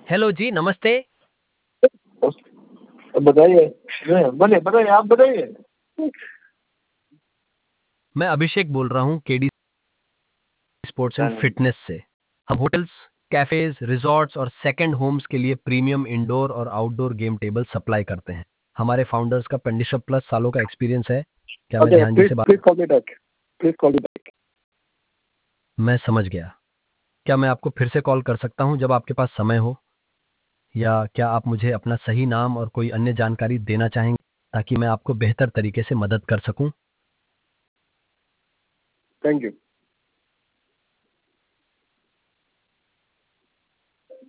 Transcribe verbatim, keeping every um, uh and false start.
Hello जी, नमस्ते। बताइए। बने बताइए, आप बताइए। मैं अभिषेक बोल रहा हूँ केडी स्पोर्ट्स एंड फिटनेस से। हम होटल्स, कैफेज, रिजॉर्ट्स और सेकंड होम्स के लिए प्रीमियम इंडोर और आउटडोर गेम टेबल सप्लाई करते हैं। हमारे फाउंडर्स का पंद्रह प्लस सालों का एक्सपीरियंस है। क्या मैं ओके, ध्यान जी प्लीज से बात? Please call me back. Please call me back. मैं समझ गया। क्या मैं आपको फिर से कॉल कर सकता हूँ जब आपके पास समय हो? या क्या आप मुझे अपना सही नाम और कोई अन्य जानकारी देना चाहेंगे ताकि मैं आपको बेहतर तरीके से मदद कर सकूं? Thank you.